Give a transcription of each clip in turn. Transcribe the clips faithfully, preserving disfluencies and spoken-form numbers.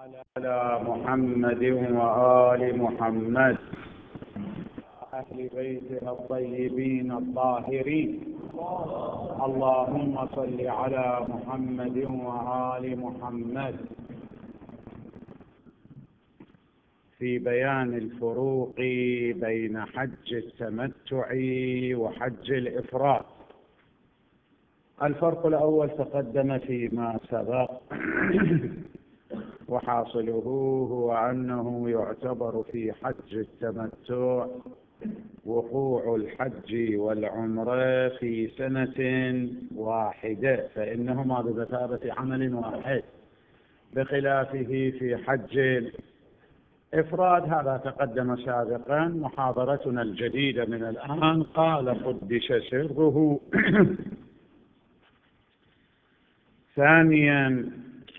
على محمد وآل محمد أهل بيته الطيبين الطاهرين. اللهم صل على محمد وآل محمد. في بيان الفروق بين حج التمتع وحج الإفراد. الفرق الأول تقدم فيما سبق وحاصله هو أنه يعتبر في حج التمتع وقوع الحج والعمرة في سنة واحدة، فإنهما بمثابة عمل واحد، بخلافه في حج الإفراد. هذا تقدم سابقا. محاضرتنا الجديدة من الآن قال قدس سره ثانيا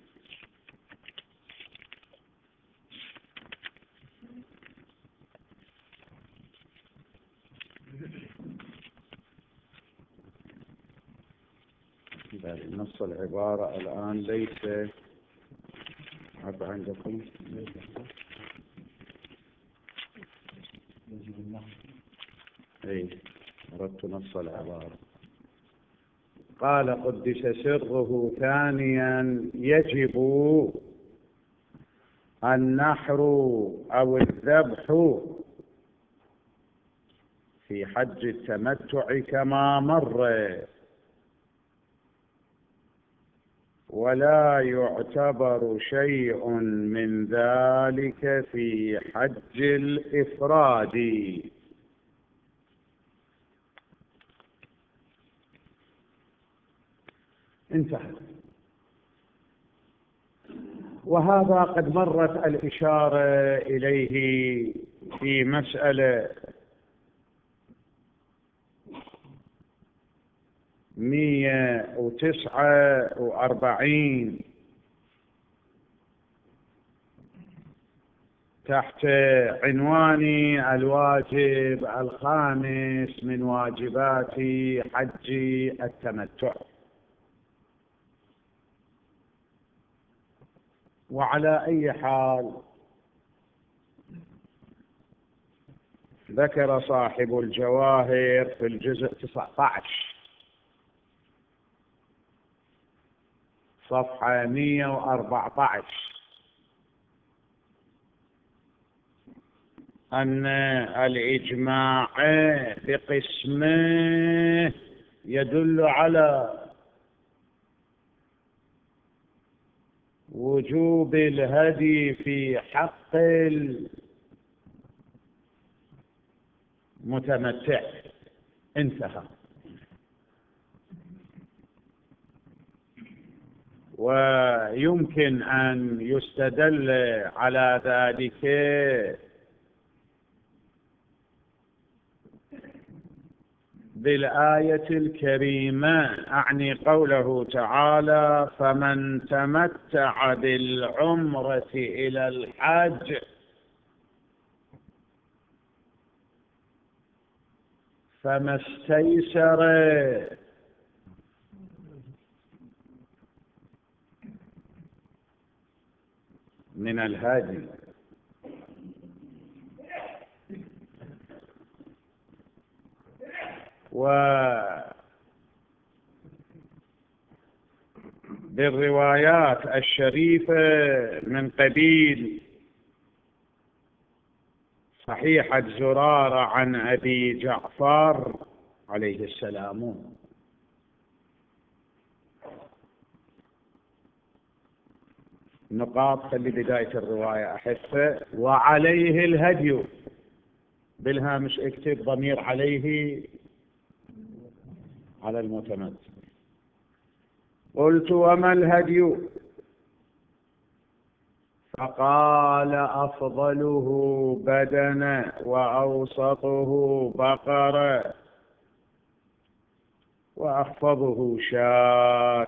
نص العبارة الآن ليس عب عندكم. اي أردت نص العبارة. قال قدس سره ثانيا يجب النحر أو الذبح في حج التمتع كما مر، ولا يعتبر شيء من ذلك في حج الإفراد. انتهى. وهذا قد مرت الإشارة إليه في مسألة مئة وتسعة وأربعين تحت عنوان الواجب الخامس من واجبات حج التمتع. وعلى أي حال، ذكر صاحب الجواهر في الجزء تسعة عشر صفحة مئة وأربعة عشر أن الإجماع بقسمه يدل على وجوب الهدي في حق المتمتع. انتهى. ويمكن أن يستدل على ذلك بالآية الكريمة، أعني قوله تعالى: فمن تمتع بالعمرة إلى الحج فما استيسر من الهدي. وبالروايات الشريفة من قبيل صحيحة زرارة عن أبي جعفر عليه السلام نقاط خلي بداية الرواية أحسه: وعليه الهدي. بالهامش اكتب ضمير عليه على المتمتع. قلت: وما الهدي؟ فقال: أفضله بدنا، وأوسطه بقرة، وأخفضه شاة.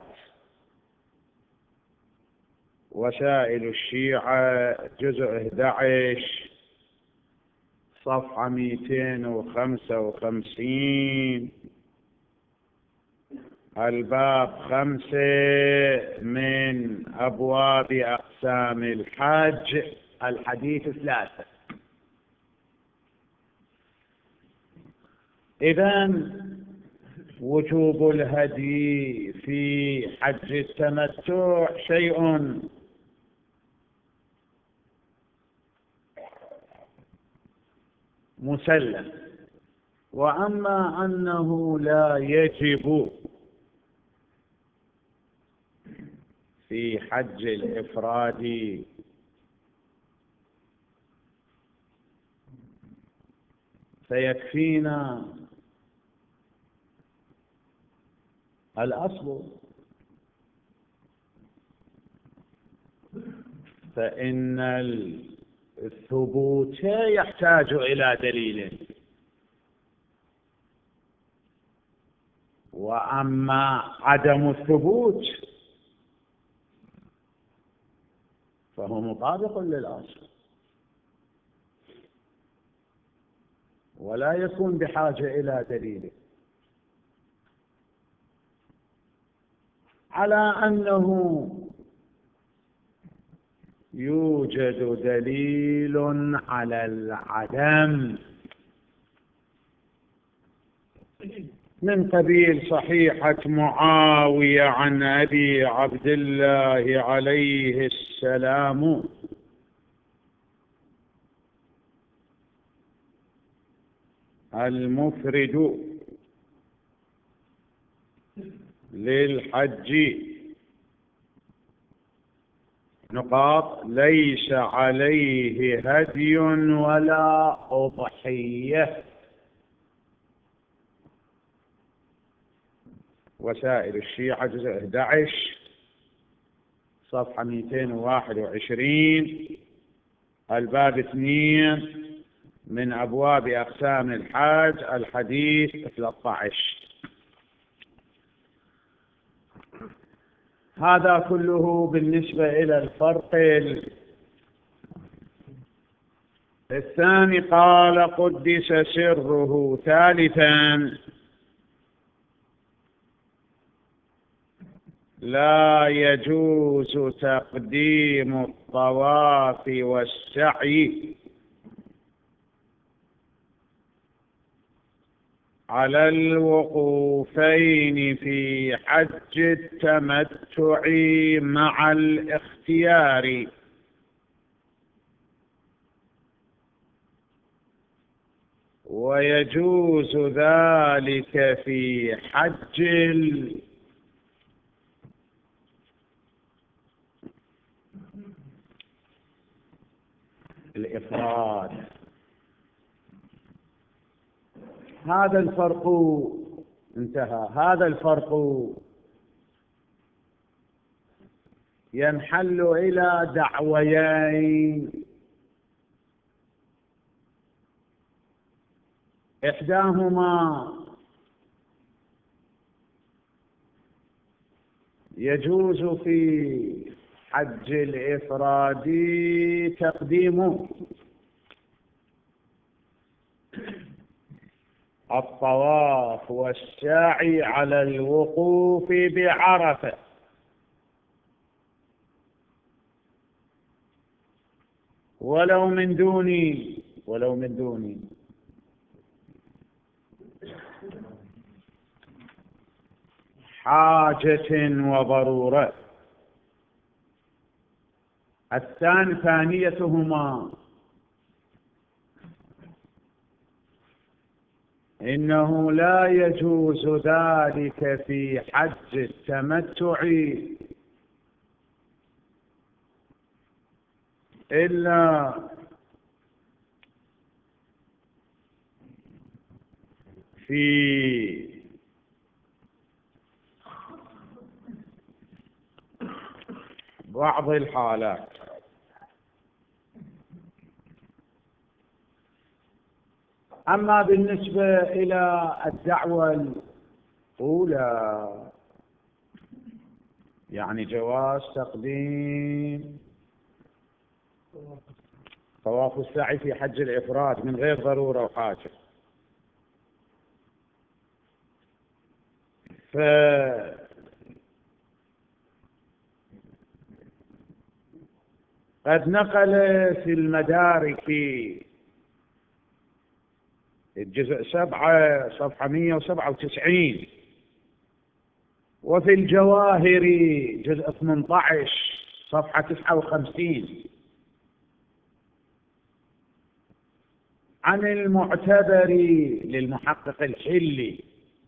وسائل الشيعة جزء أحد عشر صفحة مئتين وخمسة وخمسين الباب خمسة من أبواب أقسام الحج، الحديث ثلاثة. إذن وجوب الهدي في حج التمتع شيء مسلم، وأما أنه لا يجب في حج الإفراد فيكفينا الأصل، فإن الثبوت يحتاج إلى دليل، وأما عدم الثبوت فهو مطابق للأصل ولا يكون بحاجة إلى دليل، على أنه يوجد دليل على العدم من قبيل صحيحة معاوية عن أبي عبد الله عليه السلام المفرد للحج نقاط ليس عليه هدي ولا أضحية. وسائل الشيعة جزء أحد عشر صفحة مئتين وواحد وعشرين، الباب اثنين من أبواب أقسام الحج، الحديث ثلاثة عشر. هذا كله بالنسبة إلى الفرق الثاني. قال قدس سره. ثالثا لا يجوز تقديم الطواف والسعي على الوقوفين في حج التمتع مع الاختيار، ويجوز ذلك في حج الإفراد. هذا الفرق انتهى. هذا الفرق ينحل إلى دعويين، إحداهما يجوز في حج الإفراد تقديم الطواف والسعي على الوقوف بعرفة، ولو من دون ولو من دون حاجة وضرورة. الثاني ثانيتهما إنه لا يجوز ذلك في حج التمتع إلا في بعض الحالات. أما بالنسبة إلى الدعوة الأولى يعني جواز تقديم طواف السعي في حج الإفراد من غير ضرورة وحاجة، فلا قد نقل في المدارك الجزء سبعة صفحة مئة وسبعة وتسعين، وفي الجواهر جزء ثمانية عشر صفحة تسعة وخمسين، عن المعتبر للمحقق الحلي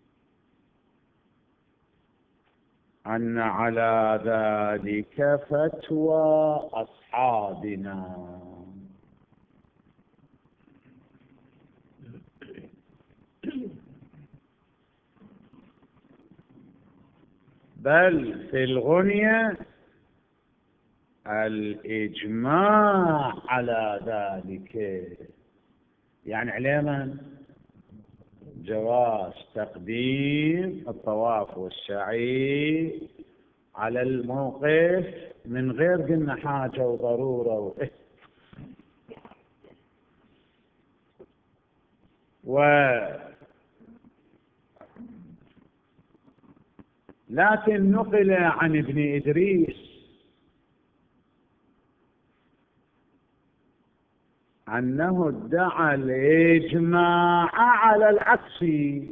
أن على ذلك فتوى أصحابنا. بل في الغنية الإجماع على ذلك، يعني علما جواز تقديم الطواف والسعي على الموقف من غير قلنا حاجة وضرورة و... و... لكن نقل عن ابن إدريس أنه ادعى الإجماع على العكس،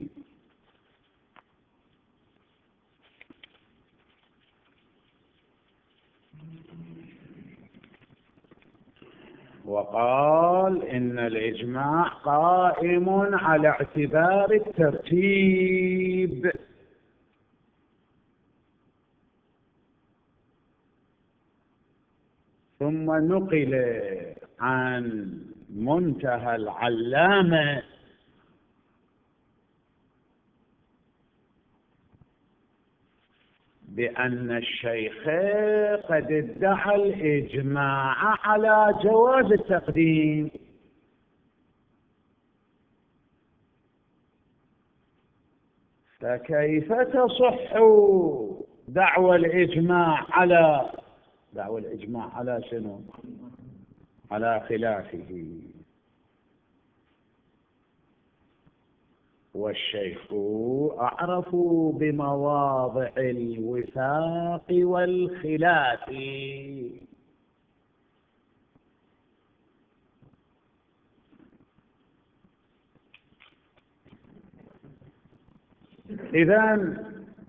وقال إن الإجماع قائم على اعتبار الترتيب. ثم نقل عن منتهى العلامة بأن الشيخ قد ادعى الإجماع على جواز التقديم، فكيف تصح دعوى الإجماع على دعوى الإجماع على شنو؟ على خلافه. والشيخ أعرف بمواضع الوفاق والخلاف. إذن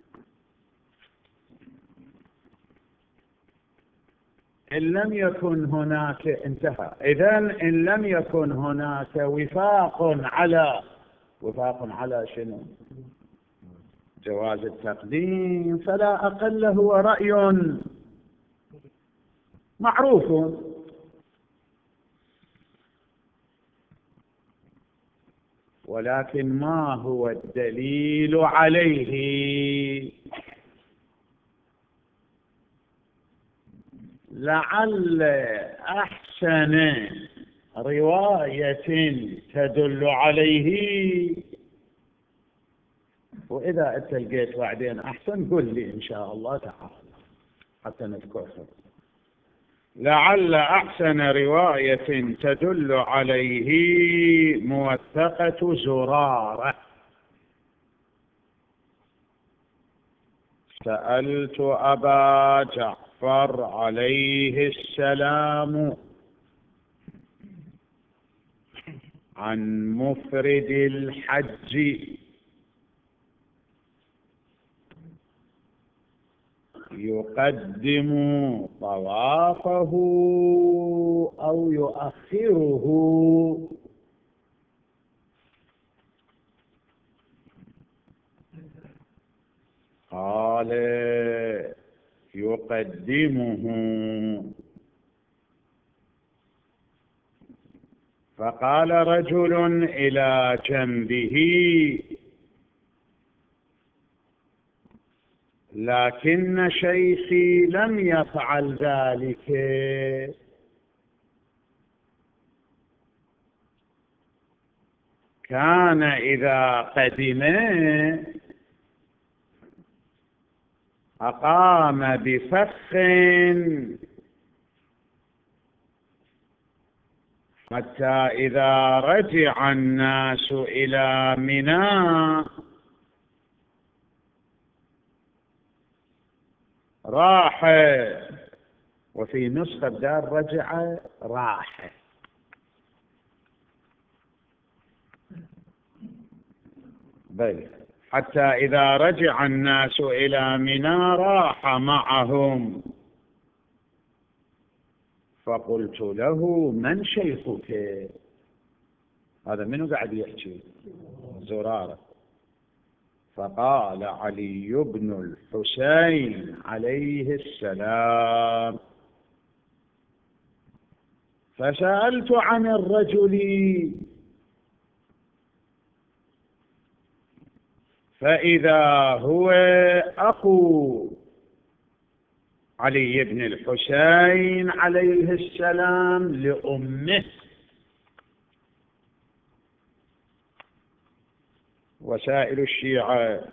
إن لم يكن هناك انتهى إذن إن لم يكن هناك وفاق على وفاق على شنو؟ جواز التقديم، فلا أقل هو رأي معروف. ولكن ما هو الدليل عليه؟ لعل أحسن رواية تدل عليه، وإذا أنت لقيت بعدين أحسن قل لي إن شاء الله تعالى حتى نذكرها. لعل أحسن رواية تدل عليه موثقة زرارة. سألت أبا جعفر عليه السلام عن مفرد الحج يقدم طوافه أو يؤخره، قال يقدمه. فقال رجل إلى جنبه: لكن شيخي لم يفعل ذلك، كان إذا قدم أقام بفخ حتى إذا رجع الناس إلى منى راح وفي نسخة دار رجع راح. بل حتى إذا رجع الناس إلى منى راح معهم، فقلت له من شيخك؟ هذا منو قاعد يحكي؟ زرارة. فقال علي بن الحسين عليه السلام. فسألت عن الرجل فإذا هو أخو علي بن الحسين عليه السلام لأمه. وسائل الشيعة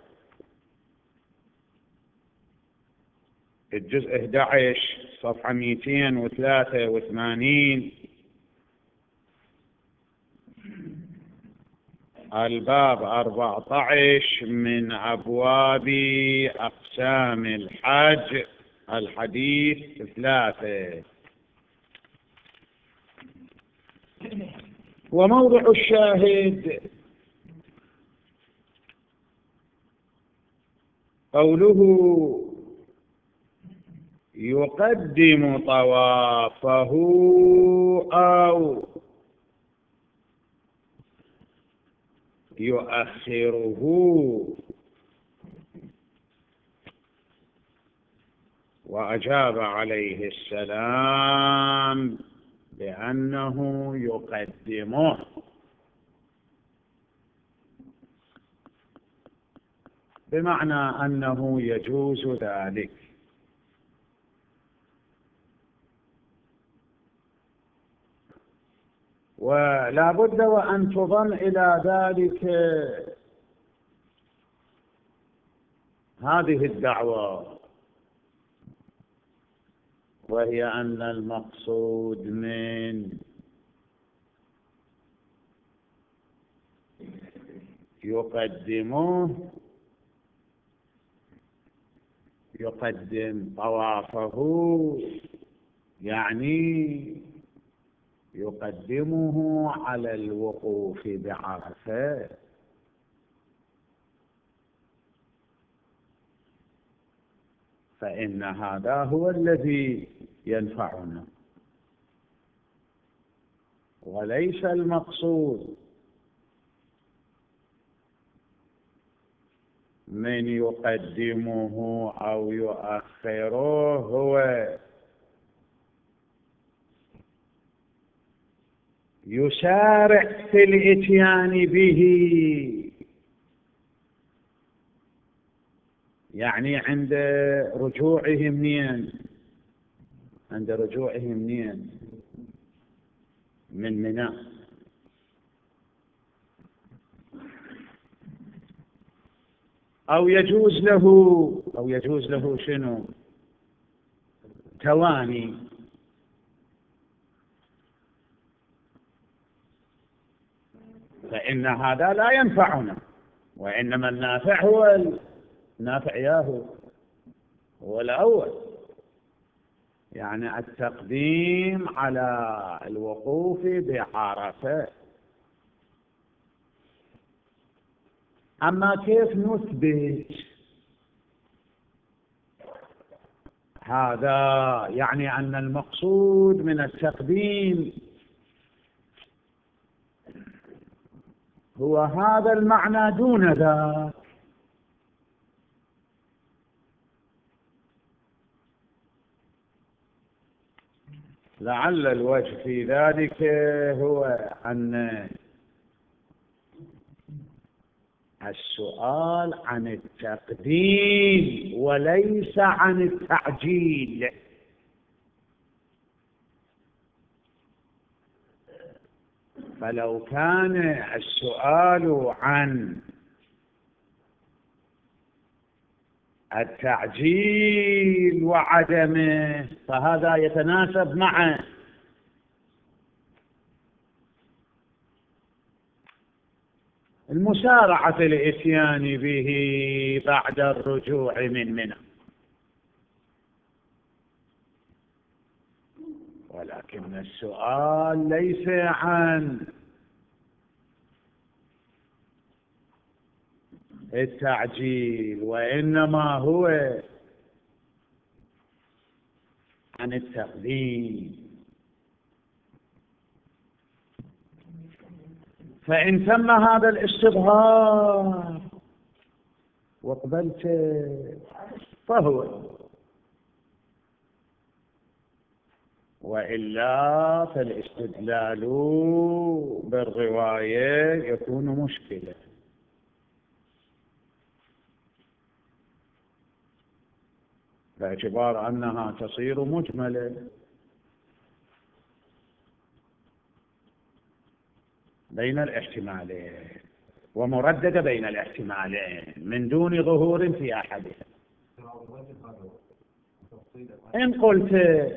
الجزء أحد عشر صفحة مئتين وثلاثة وثمانين، الباب أربعة عشر من أبواب أقسام الحج، الحديث ثلاثة. وموضع الشاهد قوله يقدم طوافه أو يؤخره، وأجاب عليه السلام بأنه يقدمه. بمعنى أنه يجوز ذلك. ولا بد وأن تضم إلى ذلك هذه الدعوة، وهي أن المقصود من يقدمه يقدم طوافه، يعني يقدمه على الوقوف بعرفة. فإن هذا هو الذي ينفعنا، وليس المقصود من يقدمه أو يؤخره هو يسارع في الإتيان به، يعني عند رجوعه منين؟ عند رجوعه منين؟ من منى. أو يجوز له أو يجوز له شنو؟ تواني. فإن هذا لا ينفعنا، وإنما النافع هو النافع ياهو هو الأول، يعني التقديم على الوقوف بعرفة. أما كيف نثبت هذا؟ يعني أن المقصود من التقديم هو هذا المعنى دون ذاك. لعل الوجه في ذلك هو أن السؤال عن التقديم وليس عن التعجيل. فلو كان السؤال عن التعجيل وعدمه فهذا يتناسب مع المسارعة في الإتيان به بعد الرجوع من منى. ولكن السؤال ليس عن التعجيل، وإنما هو عن التقديم. فإن تم هذا الاستظهار وقبلت فهو، وإلا فالاستدلال بالرواية يكون مشكلة، باعتبار أنها تصير مجملة بين الاحتمالين ومرددة بين الاحتمالين من دون ظهور في أحدها. إن قلت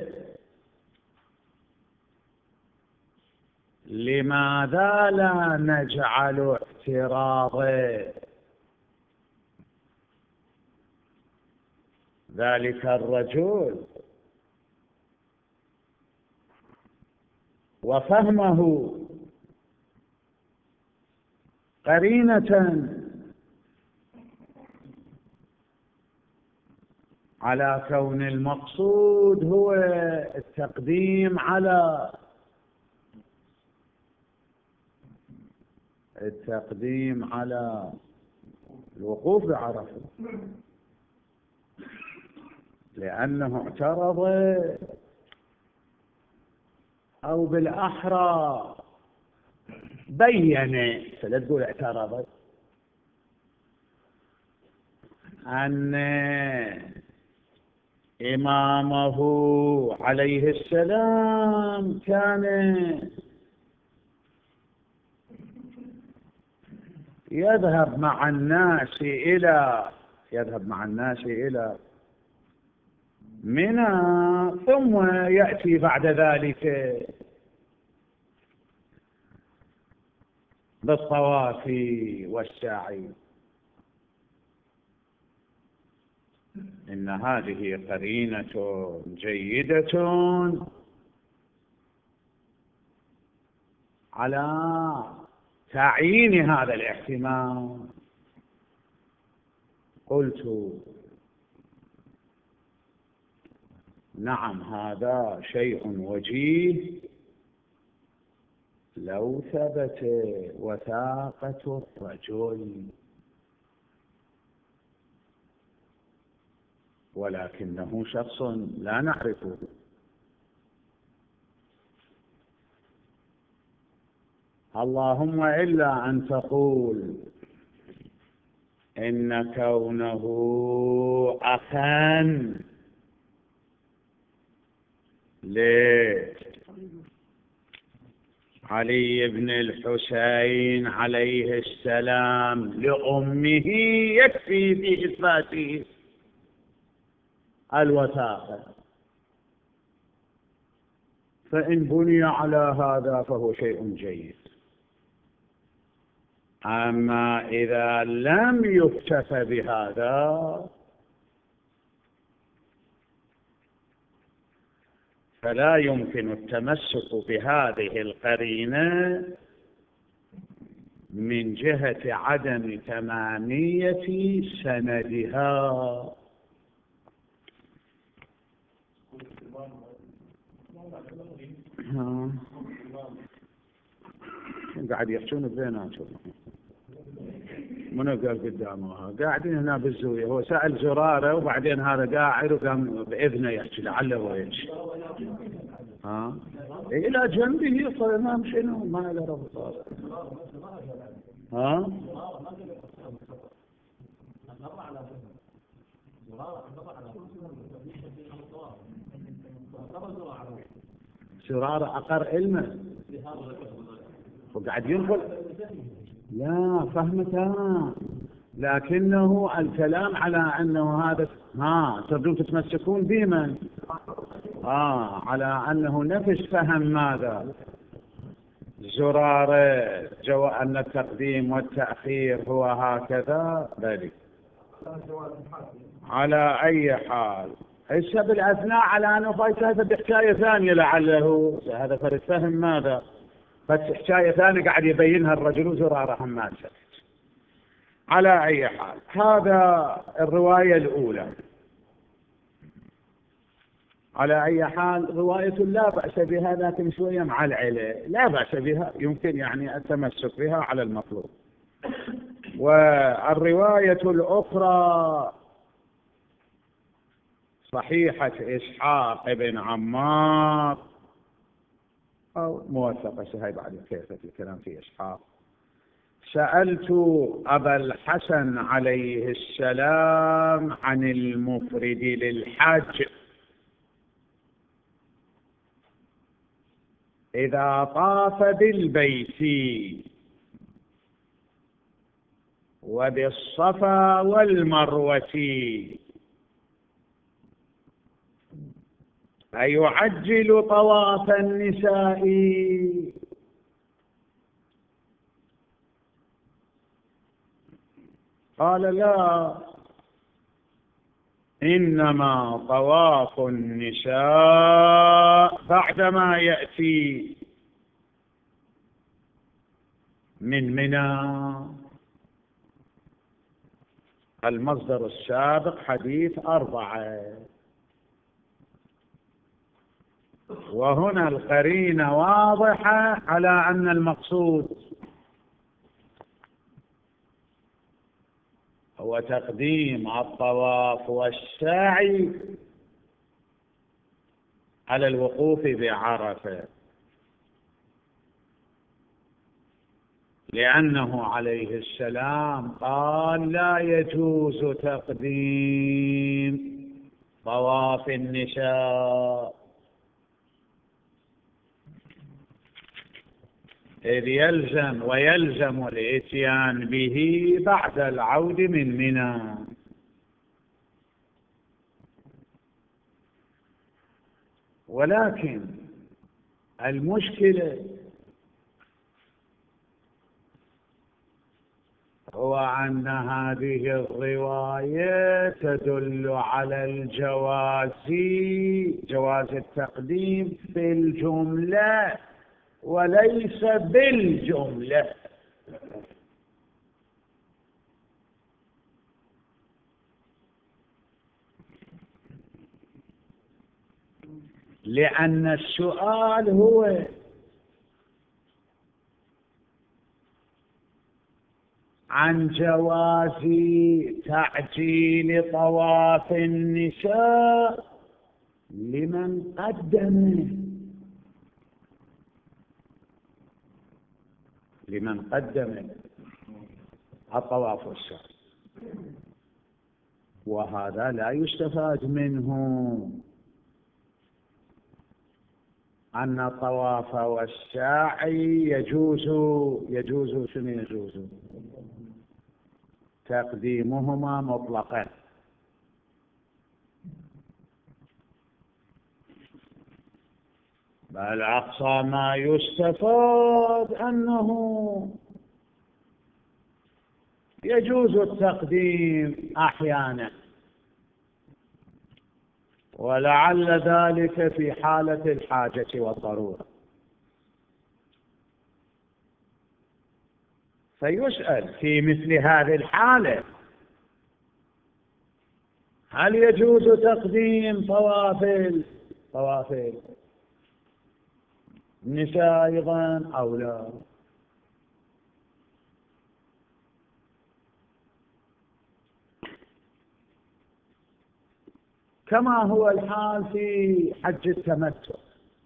لماذا لا نجعل اعتراض ذلك الرجل وفهمه قرينة على كون المقصود هو التقديم على التقديم على الوقوف بعرفة، لأنه اعترض، أو بالأحرى بين، فلا تقول اعترض، أن إمامه عليه السلام كان يذهب مع الناس إلى يذهب مع الناس إلى منى، ثم يأتي بعد ذلك بالطواف والسعي. إن هذه قرينة جيدة على تعيين هذا الاحتمال. قلت نعم، هذا شيء وجيه لو ثبت وثاقة الرجل، ولكنه شخص لا نعرفه. اللهم إلا أن تقول إن كونه أخا لعلي بن الحسين عليه السلام لأمه يكفي في إثبات الوثاقة، فإن بني على هذا فهو شيء جيد. أما إذا لم يكتف بهذا فلا يمكن التمسك بهذه القرينة من جهة عدم تمامية سندها. قاعد يحجون بيناتهم، منو قال قدامها؟ قاعدين هنا بالزاوية، هو سأل زرارة وبعدين هذا قاعد وقام بإذنه يحكي لعله يحكي. ها إلى جنبه صار الإمام شنو ما أدري صار. ها زرارة أقر علمه وقاعد ينقل. لا فهمتها، لكنه الكلام على أنه هذا ها تردون تتمسكون بمن آه على أنه نفس فهم ماذا زرارة جو أن التقديم والتأخير هو هكذا ذلك. على أي حال هسه بالأثناء على أنه فايت هذا بحكاية ثانية لعله هذا فرد فهم ماذا، بس حكاية ثانية قاعد يبينها الرجل وزرارة همات. على أي حال هذا الرواية الأولى. على أي حال رواية لا بأس بها، لكن شوية مع العلة لا بأس بها، يمكن يعني التمسك بها على المطلوب. والرواية الأخرى صحيحة إسحاق بن عمار أو موثقة هاي بعد كيفة الكلام في إسحاق. سألت أبا الحسن عليه السلام عن المفرد للحج إذا طاف بالبيت وبالصفا والمروة أيعجل طواف النساء؟ قال لا، إنما طواف النساء بعدما يأتي من منى. المصدر السابق حديث أربعة، وهنا القرينة واضحة على أن المقصود هو تقديم الطواف والسعي على الوقوف بعرفة، لأنه عليه السلام قال لا يجوز تقديم طواف النساء، إذ يلزم ويلزم الإتيان به بعد العود من منى. ولكن المشكلة هو أن هذه الرواية تدل على الجواز، جواز التقديم في الجملة وليس بالجملة. لأن السؤال هو عن جواز تعجيل طواف النساء لمن قدم لمن قدم الطواف والسعي، وهذا لا يستفاد منه أن الطواف والسعي يجوز يجوز شنو يجوز تقديمهما مطلقا، بل أقصى ما يستفاد أنه يجوز التقديم أحيانا، ولعل ذلك في حالة الحاجة والضرورة. فيسأل في مثل هذه الحالة هل يجوز تقديم طواف طواف النساء أيضا أو لا؟ كما هو الحال في حج التمتع،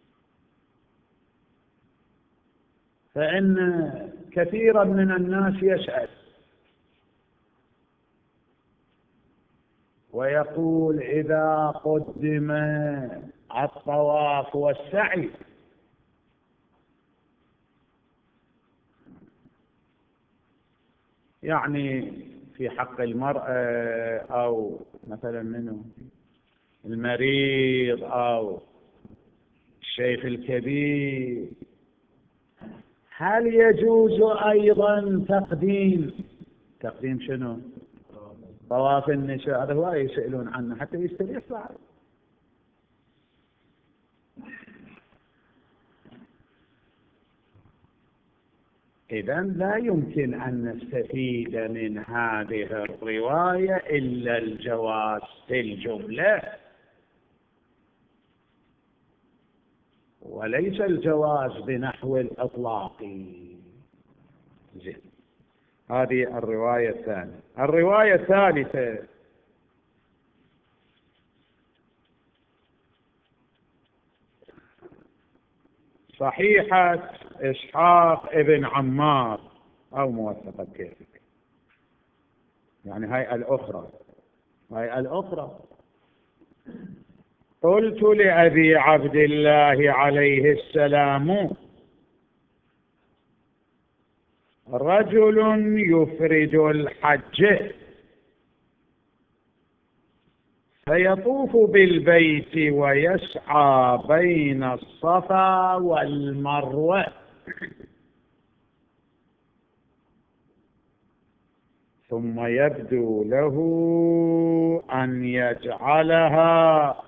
فإن كثيرا من الناس يسأل ويقول إذا قدم الطواف والسعي يعني في حق المرأة أو مثلا منه المريض أو الشيخ الكبير، هل يجوز أيضا تقديم تقديم شنو طواف النساء؟ هذا هو يسألون عنه حتى يستريح بعد. إذن لا يمكن أن نستفيد من هذه الرواية إلا الجواز في الجملة، وليس الجواز بنحو الإطلاق. زين، هذه الرواية الثانية. الرواية الثالثة صحيحة إسحاق ابن عمار أو موثقة كيفك، يعني هاي الأخرى. هاي الأخرى قلت لأبي عبد الله عليه السلام: رجل يفرد الحج فيطوف بالبيت ويسعى بين الصفا والمروة، ثم يبدو له أن يجعلها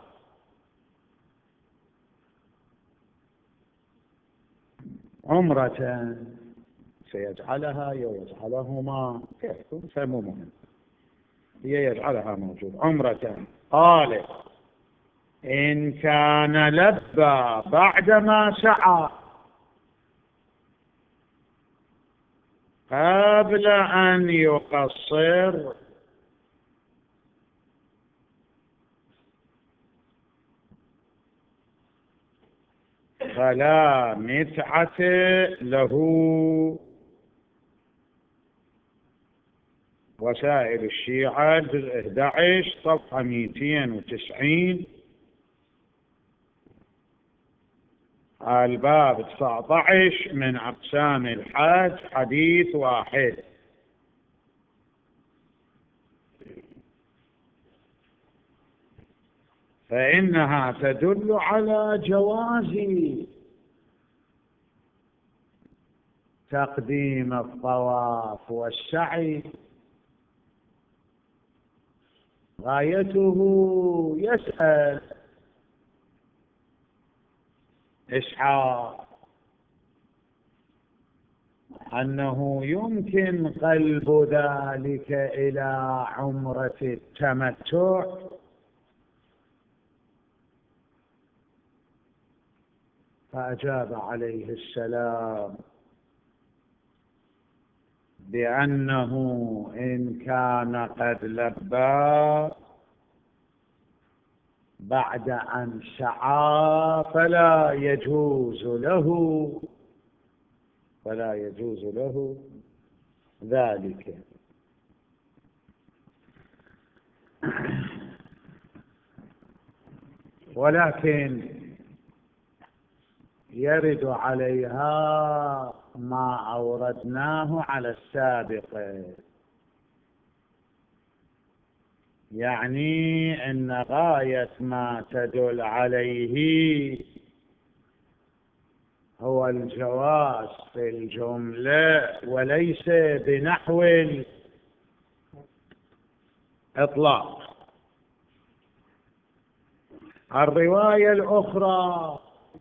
عمرة، سيجعلها يجعلهما كيف سمو مهم، هي يجعلها موجود عمرة. قال: إن كان لبى بعدما سعى قبل أن يقصر فلا متعة له. وسائل الشيعة جزء أحد عشر صفحة مئتين وتسعين، الباب تسعة عشر من أقسام الحج، حديث واحد. فإنها تدل على جواز تقديم الطواف والسعي، غايته يسأل إسحاق أنه يمكن قلب ذلك إلى عمرة التمتع، فأجاب عليه السلام بأنه إن كان قد لبى بعد أن سعى فلا يجوز له فلا يجوز له ذلك. ولكن يرد عليها ما أوردناه على السابق، يعني أن غاية ما تدل عليه هو الجواز في الجملة وليس بنحو الإطلاق. الرواية الأخرى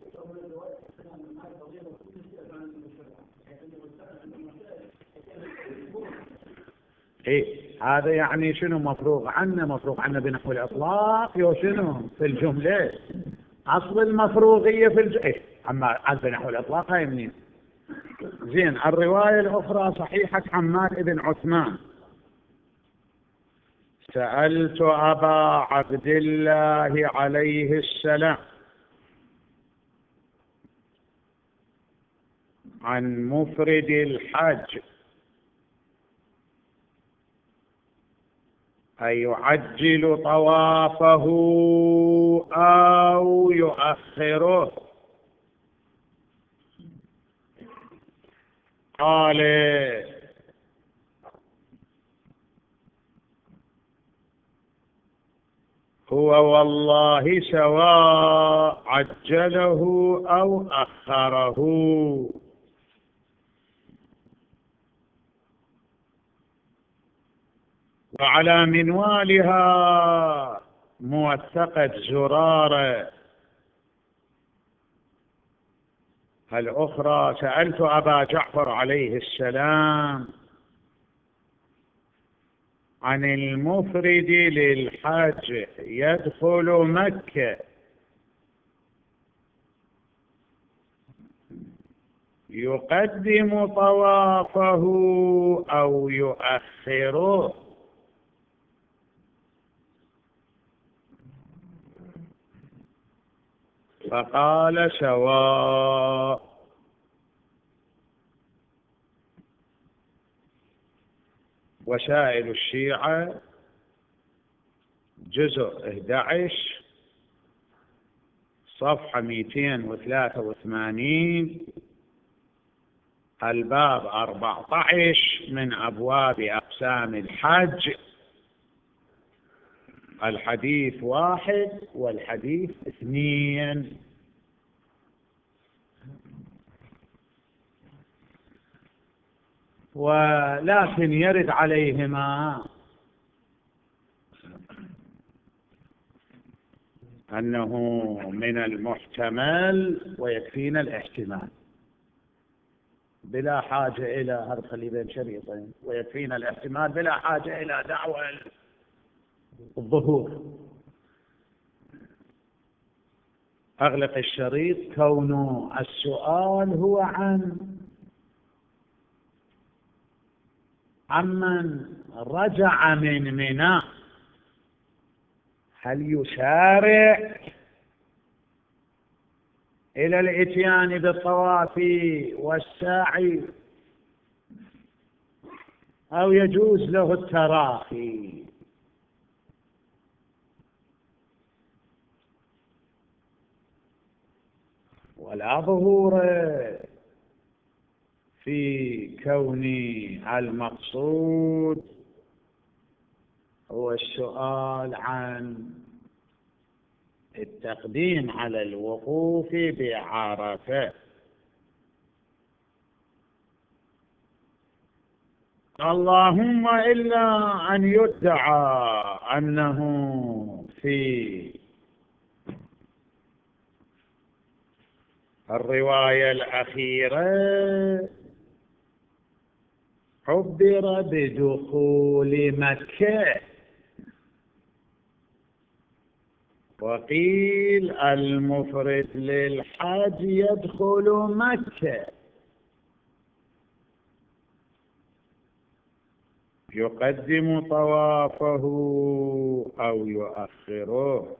إيه هذا يعني شنو مفروغ عنه؟ مفروغ عنه بنحو الإطلاق يو شنو في الجملة؟ أصل المفروغية في الجملة إيه؟ أما بنحو الإطلاق هاي منين؟ زين، الرواية الأخرى صحيحة حماد بن عثمان: سألت أبا عبد الله عليه السلام عن مفرد الحج أيعجل طوافه أو يؤخره؟ قال: هو والله سواء عجله أو أخره. وعلى منوالها موثقة زرارة الأخرى سألت أبا جعفر عليه السلام عن المفرد للحج يدخل مكة يقدم طوافه أو يؤخره؟ فقال سواء. وسائل الشيعة جزء أحد عشر صفحة مئتين وثلاثة وثمانين الباب أربعة عشر من أبواب أقسام الحج، الحديث واحد والحديث اثنين. ولكن يرد عليهما أنه من المحتمل ويكفينا الاحتمال بلا حاجة إلى هذا خلي بين شريطين، ويكفينا الاحتمال بلا حاجة إلى دعوة الظهور. أغلق الشريط. كون السؤال هو عن عمن رجع من منى، هل يسارع إلى الإتيان بالطواف والسعي أو يجوز له التراخي؟ ولا ظهور في كون المقصود هو السؤال عن التقديم على الوقوف بعرفة. اللهم إلا أن يدعى أنه في الرواية الأخيرة عبر بدخول مكة، وقيل المفرد للحج يدخل مكة يقدم طوافه أو يؤخره.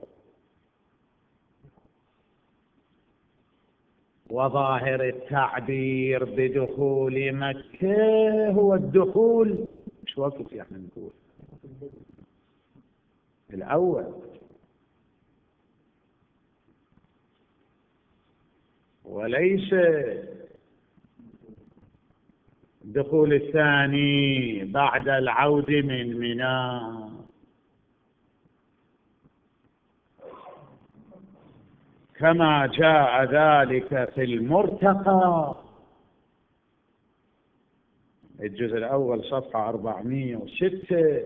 وظاهر التعبير بدخول مكة هو الدخول، مش وقت يعني نقول الأول، وليس الدخول الثاني بعد العود من منى. كما جاء ذلك في المرتقى الجزء الأول صفحة أربعمائة وستة.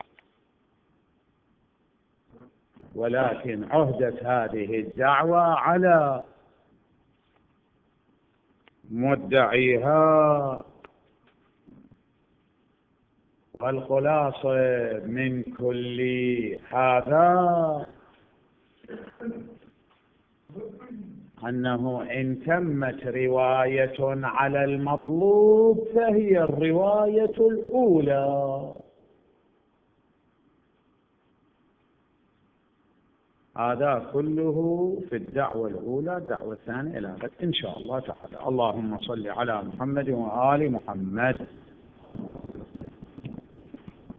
ولكن عهدت هذه الدعوة على مدعيها، والخلاصة من كل هذا أنه إن تمت رواية على المطلوب فهي الرواية الأولى. هذا كله في الدعوة الأولى. الدعوة الثانية إلى غد إن شاء الله تعالى. اللهم صل على محمد وآل محمد.